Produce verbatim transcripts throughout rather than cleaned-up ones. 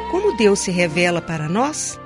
Como Deus se revela para nós?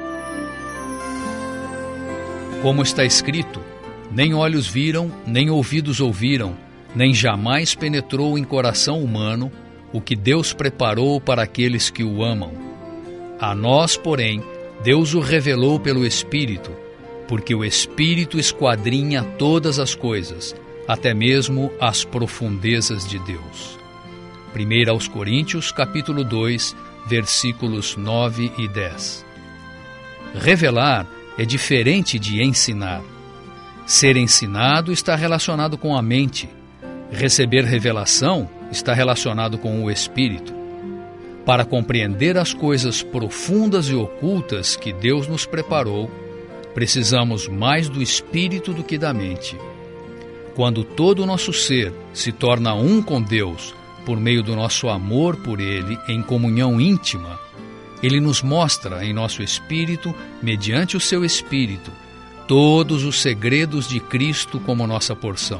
Como está escrito, nem olhos viram, nem ouvidos ouviram, nem jamais penetrou em coração humano o que Deus preparou para aqueles que o amam. A nós, porém, Deus o revelou pelo Espírito, porque o Espírito esquadrinha todas as coisas, até mesmo as profundezas de Deus. primeira aos Coríntios, capítulo dois, versículos nove e dez. Revelar é diferente de ensinar. Ser ensinado está relacionado com a mente. Receber revelação está relacionado com o Espírito. Para compreender as coisas profundas e ocultas que Deus nos preparou, precisamos mais do Espírito do que da mente. Quando todo o nosso ser se torna um com Deus, por meio do nosso amor por Ele, em comunhão íntima, Ele nos mostra em nosso espírito, mediante o seu Espírito, todos os segredos de Cristo como nossa porção.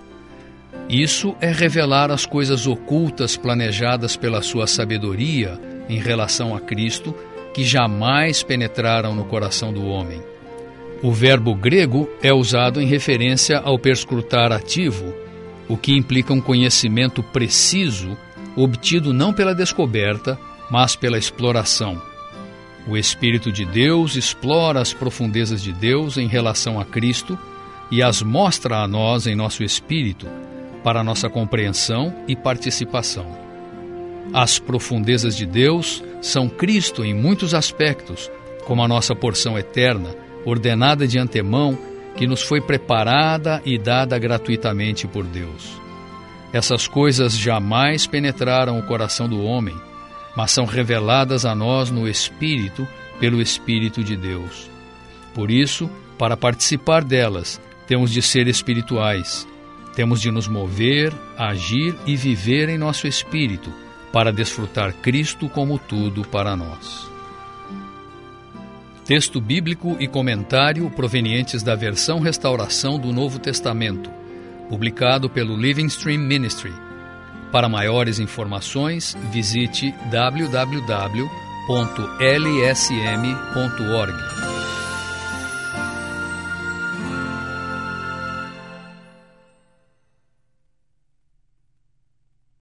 Isso é revelar as coisas ocultas planejadas pela sua sabedoria em relação a Cristo, que jamais penetraram no coração do homem. O verbo grego é usado em referência ao perscrutar ativo, o que implica um conhecimento preciso, obtido não pela descoberta, mas pela exploração. O Espírito de Deus explora as profundezas de Deus em relação a Cristo e as mostra a nós em nosso espírito, para nossa compreensão e participação. As profundezas de Deus são Cristo em muitos aspectos, como a nossa porção eterna, ordenada de antemão, que nos foi preparada e dada gratuitamente por Deus. Essas coisas jamais penetraram o coração do homem, mas são reveladas a nós no Espírito, pelo Espírito de Deus. Por isso, para participar delas, temos de ser espirituais. Temos de nos mover, agir e viver em nosso espírito, para desfrutar Cristo como tudo para nós. Texto bíblico e comentário provenientes da versão Restauração do Novo Testamento, publicado pelo Living Stream Ministry. Para maiores informações, visite w w w ponto l s m ponto org.